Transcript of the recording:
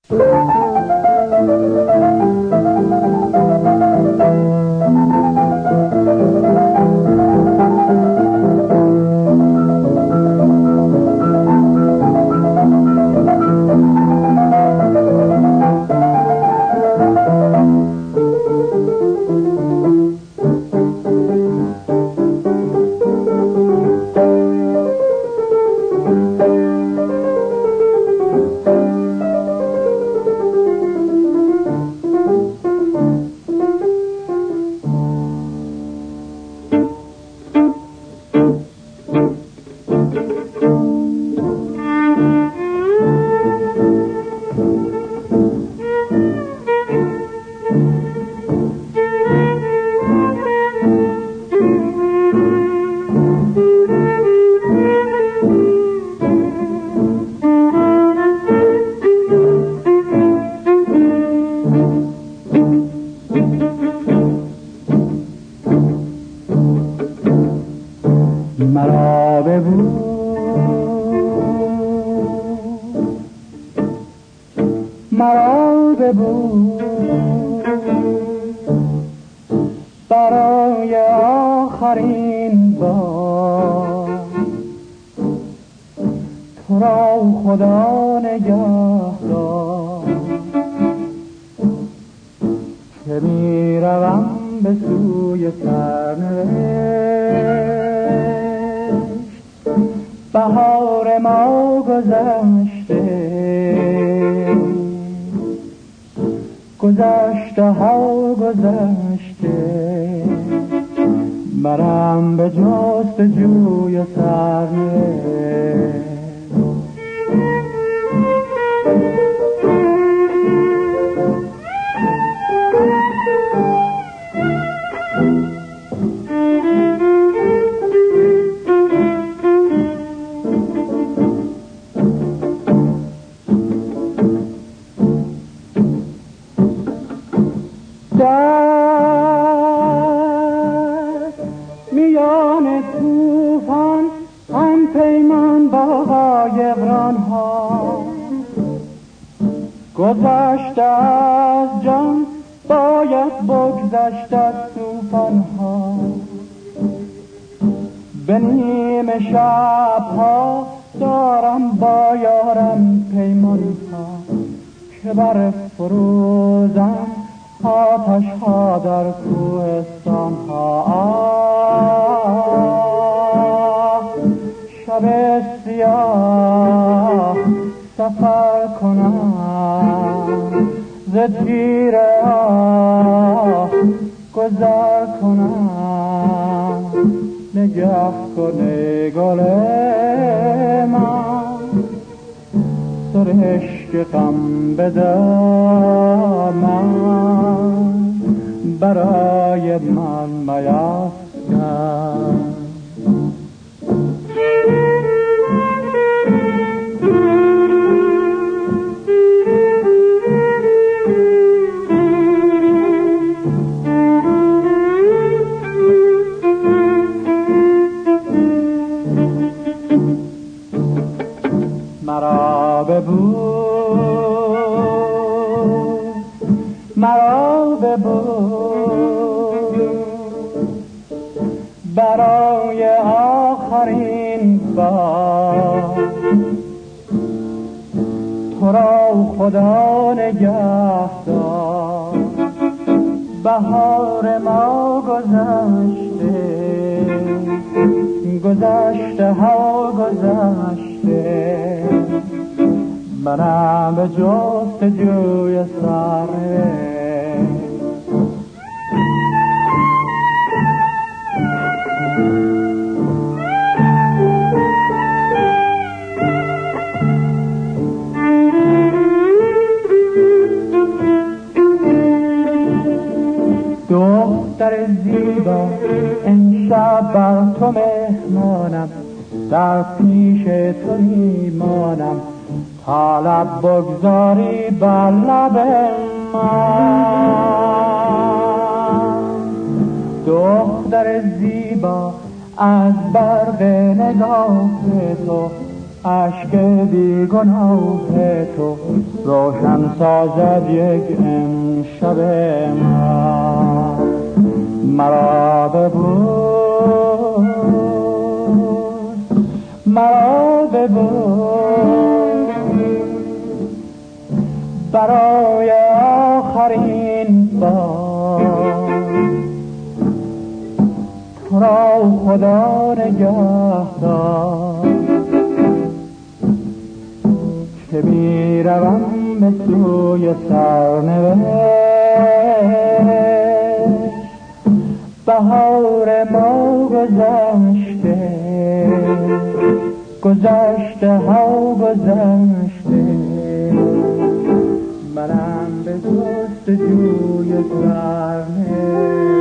مرا ببو مرا ببو برای آخرین بار تو را خدا نگهدار که می روم به سوی سرنوشت بهار ما گذشته گذشته ها گذشته برم به جستجوی سرنوشت میان طوفان هم پیمان با قایقران ها گذشته از جان باید بگذشت از طوفان ها به نیم شب ها دارم با یارم پیمان ها که بر فروزم آتش ها در کوهستان ها شب سیاه سفر کنم ز تیر آه گذر کنم نگه کنه گل من سرشک غم به دامن برای من میفکن مرا ببو مرا ببو برای آخرین بار تو را خدا نگهدار بهار ما گذشته گذشته ها گذشته منم به جستجوی سرنوشت دختر زیبا امشب بر تو مهمانم در پیش تو میمانم تا لب بگذاری بر لب من دختر زیبا از برق نگاه تو اشک بیگناه تو روشن سازد یک امشب من. مرا ببوس، مرا ببوس برای آخرین بار. تو را خدا نگهدار که می روم به سوی سرنوشت. بهار ما گذشته، گذشته ها گذشته، منم به جستجوی سرنوشت.